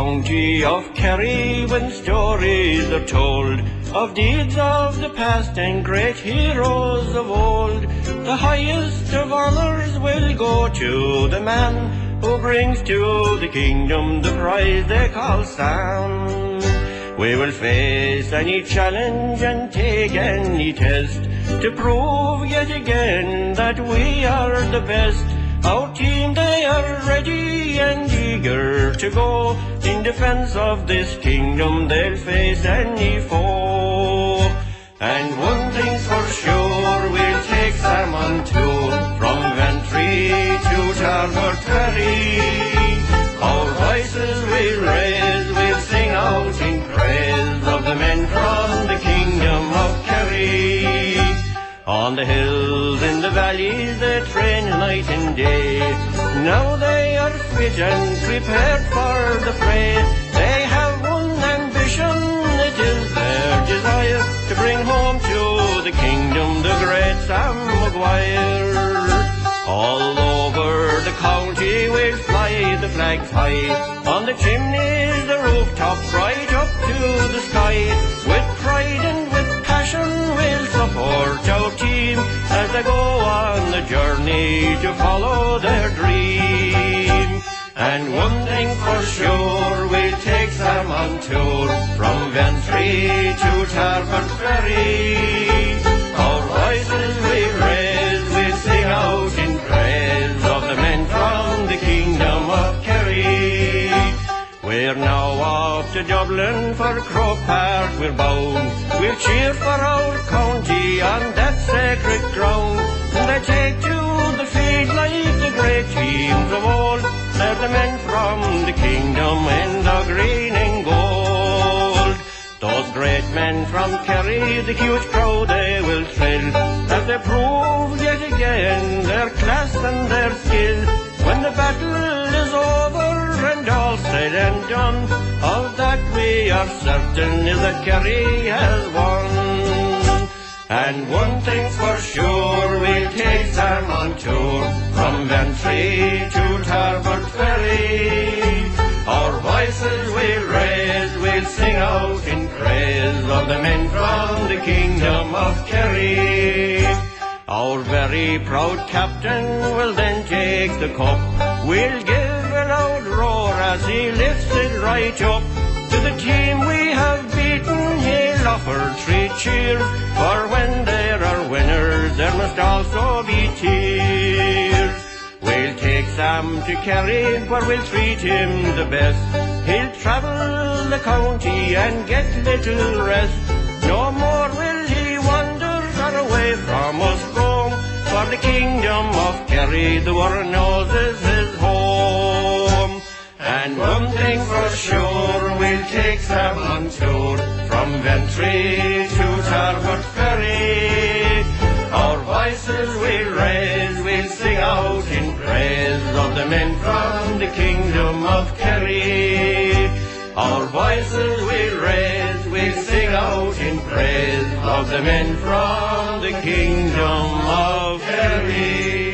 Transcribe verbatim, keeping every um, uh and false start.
county of Kerry, when stories are told of deeds of the past and great heroes of old, the highest of honours will go to the man who brings to the kingdom the prize they call Sam. We will face any challenge and take any test to prove yet again that we are the best. Our team, they are ready and eager to go. In defence of this kingdom they'll face any foe. And one thing's for sure, we'll take Sam on tour from Ventry to Tarbert Ferry. Our voices we'll raise, we'll sing out in praise of the men from the kingdom of Kerry. On the hills, in the valleys, they train night and day. Now they are fit and prepared for the fray. They have one ambition, it is their desire to bring home to the kingdom the great Sam Maguire. All over the county we'll fly the flags high, on the chimneys, the rooftops, right up to the sky. With pride and with passion we'll support our team as they go on the journey to follow their dream. And one thing for sure, we'll take Sam on tour from Ventry to Tarbert Ferry. Our voices we'll raise, we'll sing out in praise of the men from the kingdom of Kerry. We're now off to Dublin for Croke Park we're bound. We'll cheer for our county on that sacred ground. They take to the field like the great teams of old. They're the men from the kingdom in the green and gold. Those great men from Kerry, the huge crowd they will thrill, as they prove yet again their class and their skill. When the battle is over and all said and done, of that we are certain is that Kerry has won. And one thing's for sure, we'll take Sam on tour from Ventry to Tarbert Ferry. Our voices we'll raise, we'll sing out in praise of the men from the kingdom of Kerry. Our very proud captain will then take the cup. We'll give a loud roar as he lifts it right up. To the team we have beaten he'll offer three cheers, for when there are winners there must also be tears. We'll take Sam to Kerry where we'll treat him the best. He'll travel the county and get little rest. No more will he wander far away from us roam, for the kingdom of Kerry the world knows is his home. And one thing for sure, we'll take Sam on tour from Ventry to Tarbert Ferry. Our voices we'll raise, we'll sing out in praise of the men from the kingdom of Kerry. Our voices we'll raise, we'll sing out in praise of the men from the kingdom of Kerry.